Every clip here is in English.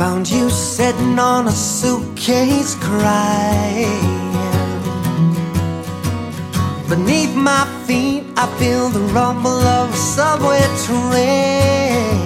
Found you sitting on a suitcase crying. Beneath my feet I feel the rumble of a subway train.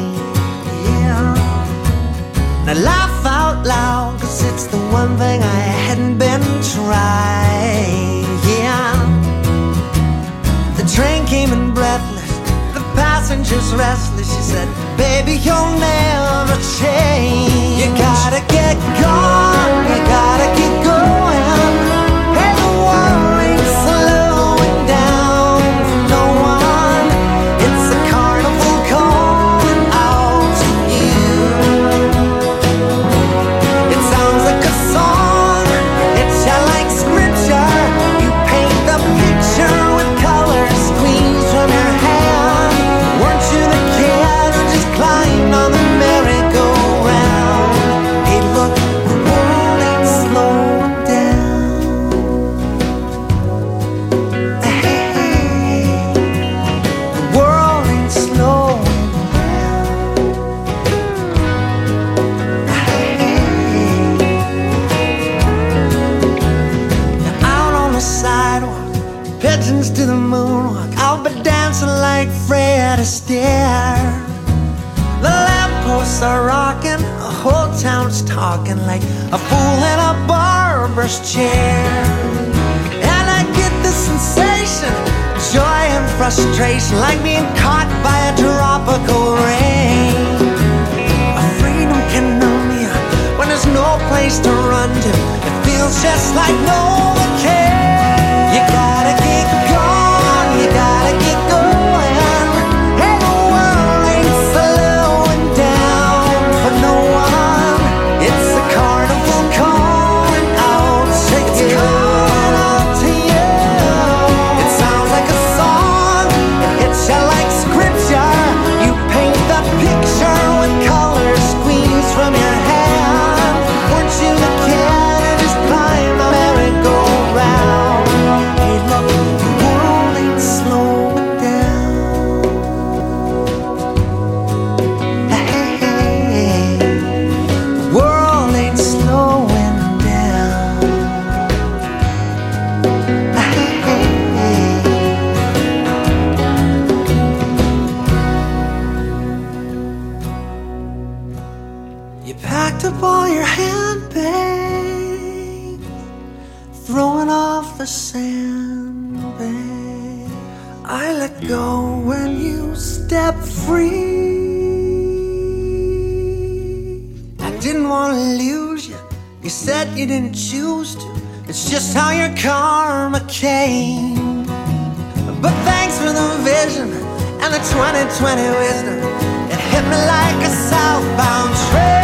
Yeah. Now laugh out loud, 'cause it's the one thing I hadn't been trying. Yeah. The train came in breathless, the passengers restless. She said, baby, you'll never change. You gotta get gone, you gotta keep going. Hey, the world ain't slowing down for no one. It's a carnival calling out to you. It sounds like a song, it's like scripture. You paint the picture with colors squeezed from your hand. Weren't you the kid who just climbed on the merry-go-round? Hey, look, the world ain't slowing down. Hey, the world ain't slowing down. Hey, now out on the sidewalk, pigeons to the moonwalk. I'll be dancing like Fred Astaire. The lampposts are rocking, the whole town's talking like a fool in a barber's chair. And I get the sensation, joy and frustration, like being caught by a tropical rain. A freedom can numb you when there's no place to run to. It feels just like no one cares. You gotta get gone, you gotta get going. Hey, the world ain't slowing down for no one. It's a carnival calling out to you. It sounds like a song, it hits you like scripture. You paint the picture with colors squeezed from your hand. Weren't you the kid who just climbed the merry-go-round? Hey, look, the world ain't slowing down. Hey, the world ain't slowing down. You packed up all your handbags, throwing off the sandbag. I let go when you stepped free. I didn't want to lose you, you said you didn't choose to. It's just how your karma came. But thanks for the vision and the 20/20 wisdom. It hit me like a southbound train.